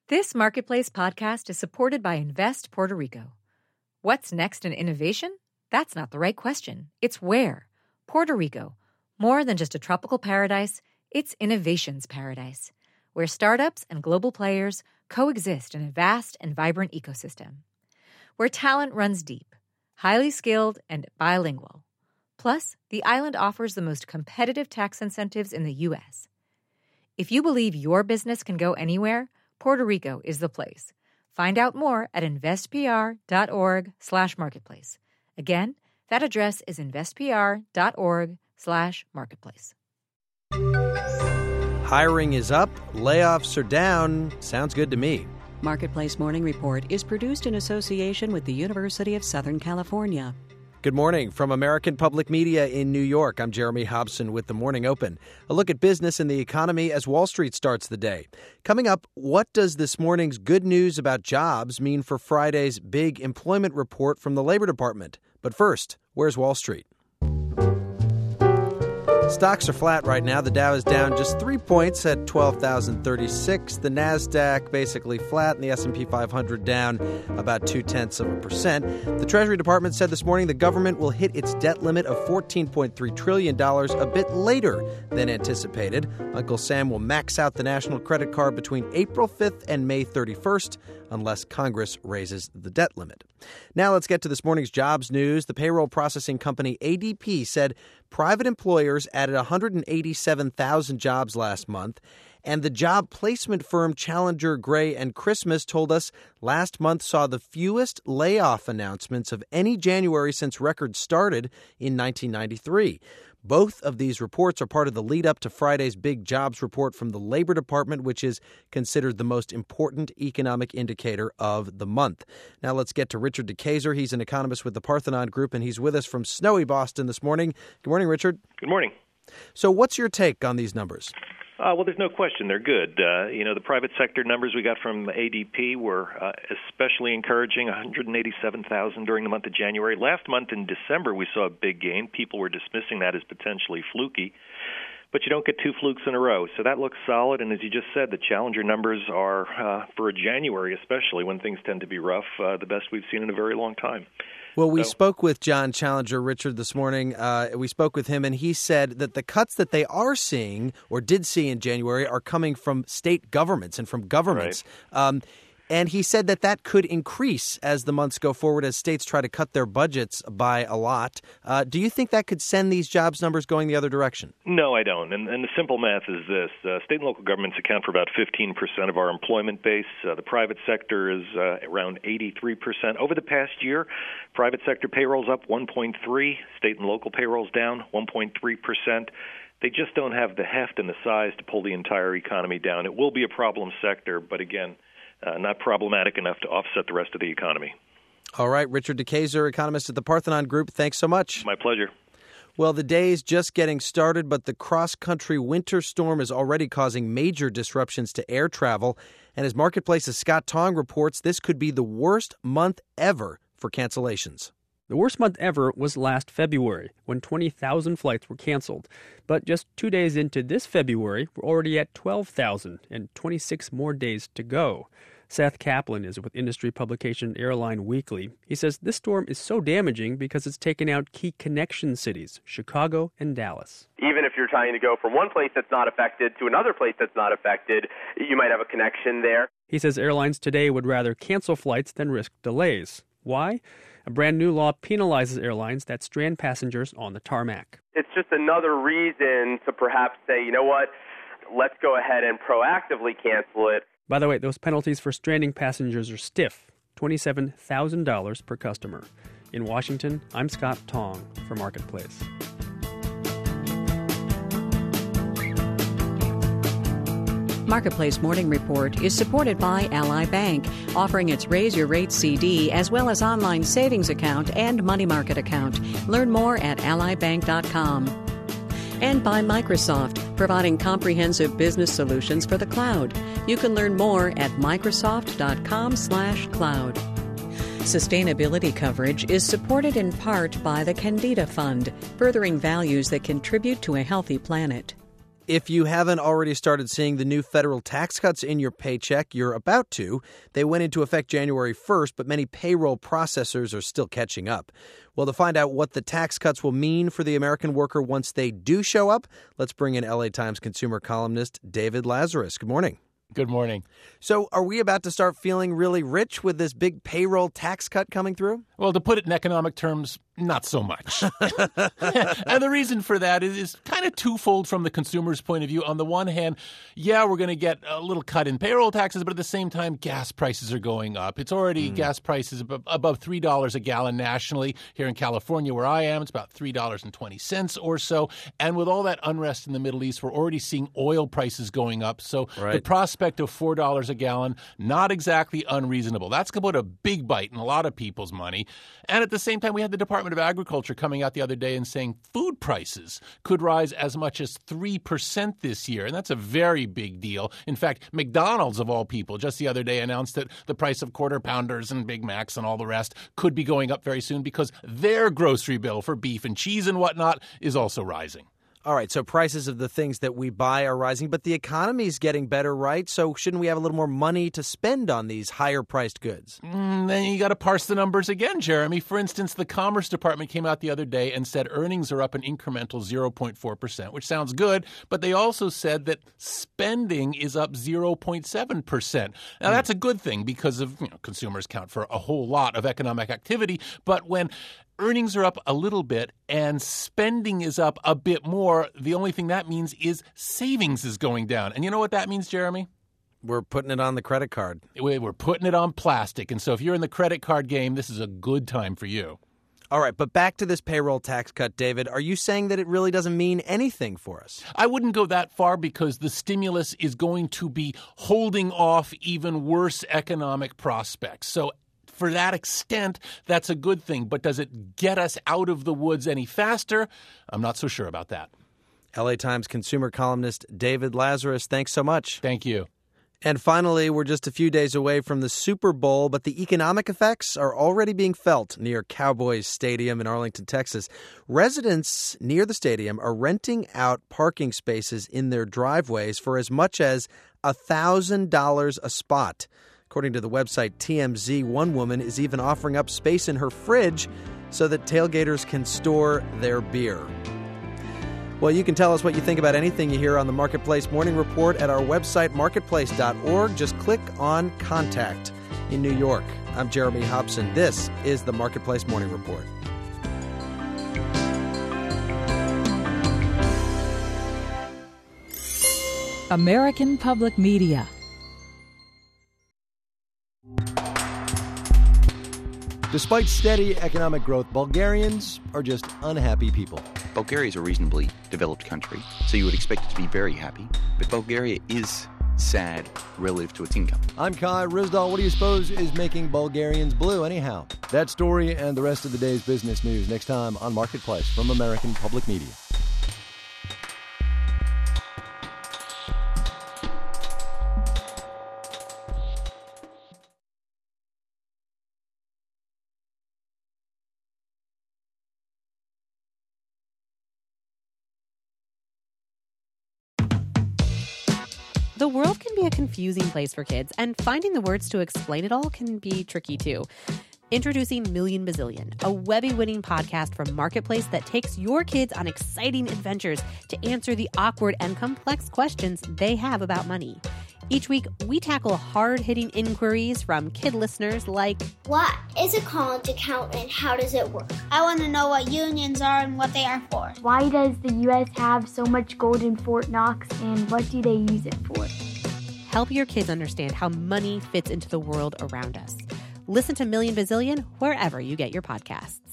This Marketplace podcast is supported by Invest Puerto Rico. What's next in innovation? That's not the right question. It's where. Puerto Rico. More than just a tropical paradise, it's innovation's paradise, where startups and global players coexist in a vast and vibrant ecosystem. Where talent runs deep, highly skilled, and bilingual. Plus, the island offers the most competitive tax incentives in the U.S. If you believe your business can go anywhere, Puerto Rico is the place. Find out more at investpr.org/marketplace. Again, that address is investpr.org/marketplace. Hiring is up, layoffs are down. Sounds good to me. Marketplace Morning Report is produced in association with the University of Southern California. Good morning from American Public Media in New York. I'm Jeremy Hobson with The Morning Open. A look at business and the economy as Wall Street starts the day. Coming up, what does this morning's good news about jobs mean for Friday's big employment report from the Labor Department? But first, where's Wall Street? Stocks are flat right now. The Dow is down just 3 points at 12,036. The Nasdaq basically flat, and the S&P 500 down about 0.2%. The Treasury Department said this morning the government will hit its debt limit of $14.3 trillion a bit later than anticipated. Uncle Sam will max out the national credit card between April 5th and May 31st, unless Congress raises the debt limit. Now let's get to this morning's jobs news. The payroll processing company ADP said private employers added 187,000 jobs last month, and the job placement firm Challenger, Gray & Christmas told us last month saw the fewest layoff announcements of any January since records started in 1993. Both of these reports are part of the lead-up to Friday's big jobs report from the Labor Department, which is considered the most important economic indicator of the month. Now let's get to Richard DeKayser. He's an economist with the Parthenon Group, and he's with us from snowy Boston this morning. Good morning, Richard. Good morning. So what's your take on these numbers? Well, there's no question they're good. The private sector numbers we got from ADP were especially encouraging, 187,000 during the month of January. Last month in December, we saw a big gain. People were dismissing that as potentially fluky. But you don't get two flukes in a row. So that looks solid. And as you just said, the Challenger numbers are, for a January especially, when things tend to be rough, the best we've seen in a very long time. Well, we spoke with John Challenger, Richard, this morning. We spoke with him, and he said that the cuts that they are seeing or did see in January are coming from state governments and from governments. Right. And he said that that could increase as the months go forward, as states try to cut their budgets by a lot. Do you think that could send these jobs numbers going the other direction? No, I don't. And the simple math is this. State and local governments account for about 15% of our employment base. The private sector is around 83%. Over the past year, private sector payroll's up 1.3%, state and local payroll's down 1.3%. They just don't have the heft and the size to pull the entire economy down. It will be a problem sector, but again, not problematic enough to offset the rest of the economy. All right. Richard DeKayser, economist at the Parthenon Group. Thanks so much. My pleasure. Well, the day's just getting started, but the cross-country winter storm is already causing major disruptions to air travel. And as Marketplace's Scott Tong reports, this could be the worst month ever for cancellations. The worst month ever was last February, when 20,000 flights were canceled. But just 2 days into this February, we're already at 12,000 and 26 more days to go. Seth Kaplan is with industry publication Airline Weekly. He says this storm is so damaging because it's taken out key connection cities, Chicago and Dallas. Even if you're trying to go from one place that's not affected to another place that's not affected, you might have a connection there. He says airlines today would rather cancel flights than risk delays. Why? A brand new law penalizes airlines that strand passengers on the tarmac. It's just another reason to perhaps say, you know what, let's go ahead and proactively cancel it. By the way, those penalties for stranding passengers are stiff, $27,000 per customer. In Washington, I'm Scott Tong for Marketplace. Marketplace Morning Report is supported by Ally Bank, offering its Raise Your Rate CD as well as online savings account and money market account. Learn more at allybank.com. And by Microsoft, providing comprehensive business solutions for the cloud. You can learn more at microsoft.com/cloud. Sustainability coverage is supported in part by the Candida Fund, furthering values that contribute to a healthy planet. If you haven't already started seeing the new federal tax cuts in your paycheck, you're about to. They went into effect January 1st, but many payroll processors are still catching up. Well, to find out what the tax cuts will mean for the American worker once they do show up, let's bring in LA Times consumer columnist David Lazarus. Good morning. Good morning. So are we about to start feeling really rich with this big payroll tax cut coming through? Well, to put it in economic terms, not so much. And the reason for that is kind of twofold from the consumer's point of view. On the one hand, we're going to get a little cut in payroll taxes, but at the same time, gas prices are going up. It's already gas prices above $3 a gallon nationally. Here in California, where I am, it's about $3.20 or so. And with all that unrest in the Middle East, we're already seeing oil prices going up. So the prospect of $4 a gallon, not exactly unreasonable. That's going to put a big bite in a lot of people's money. And at the same time, we had the Department of Agriculture coming out the other day and saying food prices could rise as much as 3% this year. And that's a very big deal. In fact, McDonald's, of all people, just the other day announced that the price of Quarter Pounders and Big Macs and all the rest could be going up very soon because their grocery bill for beef and cheese and whatnot is also rising. All right, so prices of the things that we buy are rising, but the economy's getting better, right? So shouldn't we have a little more money to spend on these higher-priced goods? Then you got to parse the numbers again, Jeremy. For instance, the Commerce Department came out the other day and said earnings are up an incremental 0.4%, which sounds good, but they also said that spending is up 0.7%. Now, that's a good thing because of consumers count for a whole lot of economic activity, but when earnings are up a little bit and spending is up a bit more, the only thing that means is savings is going down. And you know what that means, Jeremy? We're putting it on the credit card. We're putting it on plastic. And so if you're in the credit card game, this is a good time for you. All right, but back to this payroll tax cut, David. Are you saying that it really doesn't mean anything for us? I wouldn't go that far because the stimulus is going to be holding off even worse economic prospects. So for that extent, that's a good thing. But does it get us out of the woods any faster? I'm not so sure about that. LA Times consumer columnist David Lazarus, thanks so much. Thank you. And finally, we're just a few days away from the Super Bowl, but the economic effects are already being felt near Cowboys Stadium in Arlington, Texas. Residents near the stadium are renting out parking spaces in their driveways for as much as $1,000 a spot. According to the website TMZ, one woman is even offering up space in her fridge so that tailgaters can store their beer. Well, you can tell us what you think about anything you hear on the Marketplace Morning Report at our website, marketplace.org. Just click on Contact in New York. I'm Jeremy Hobson. This is the Marketplace Morning Report. American Public Media. Despite steady economic growth, Bulgarians are just unhappy people. Bulgaria is a reasonably developed country, so you would expect it to be very happy. But Bulgaria is sad relative to its income. I'm Kai Rizdal. What do you suppose is making Bulgarians blue anyhow? That story and the rest of the day's business news next time on Marketplace from American Public Media. The world can be a confusing place for kids, and finding the words to explain it all can be tricky too. Introducing Million Bazillion, a Webby-winning podcast from Marketplace that takes your kids on exciting adventures to answer the awkward and complex questions they have about money. Each week, we tackle hard-hitting inquiries from kid listeners like, what is a college account and how does it work? I want to know what unions are and what they are for. Why does the U.S. have so much gold in Fort Knox and what do they use it for? Help your kids understand how money fits into the world around us. Listen to Million Bazillion wherever you get your podcasts.